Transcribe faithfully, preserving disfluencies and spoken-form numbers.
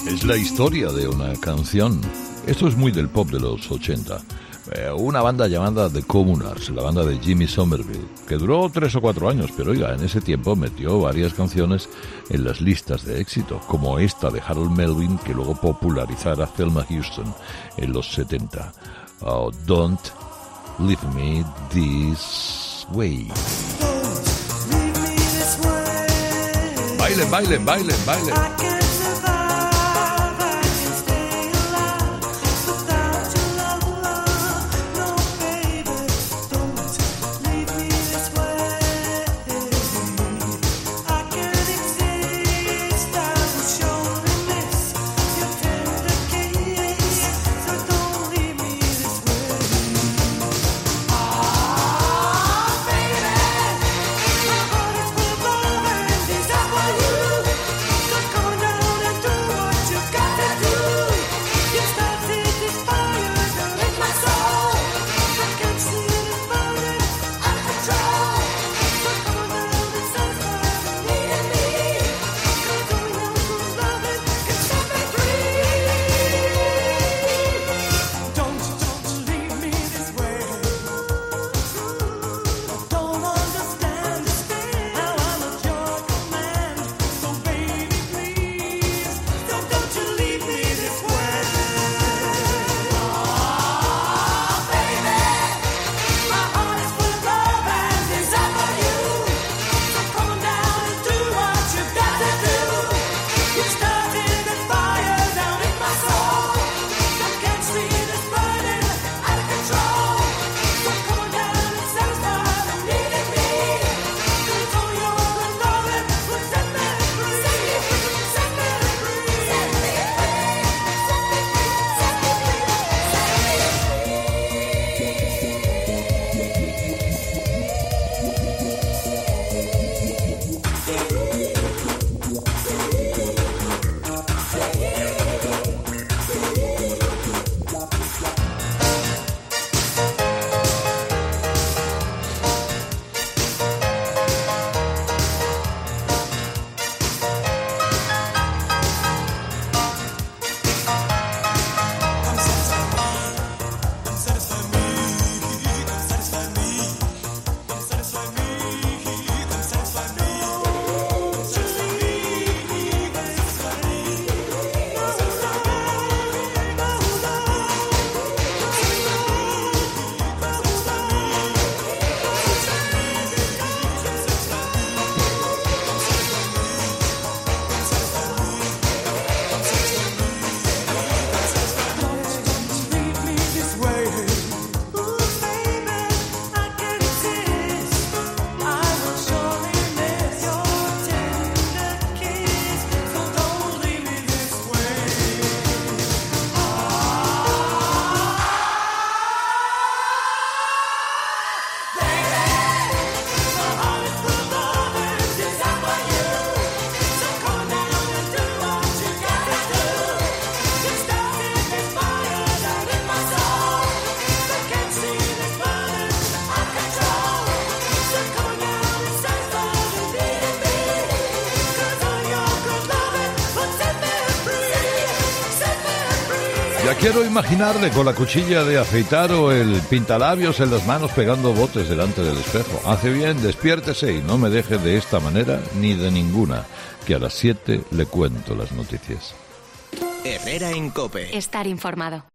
Es la historia de una canción. Esto es muy del pop de los ochenta. Eh, una banda llamada The Communards, la banda de Jimmy Somerville, que duró tres o cuatro años, pero oiga, en ese tiempo metió varias canciones en las listas de éxito, como esta de Harold Melvin, que luego popularizara Thelma Houston en los setenta. Oh, Don't Leave Me This Way. Bailen, bailen, bailen, bailen. Ya quiero imaginarle con la cuchilla de afeitar o el pintalabios en las manos pegando botes delante del espejo. Hace bien, despiértese y no me deje de esta manera ni de ninguna, que a las siete le cuento las noticias. Herrera en COPE. Estar informado.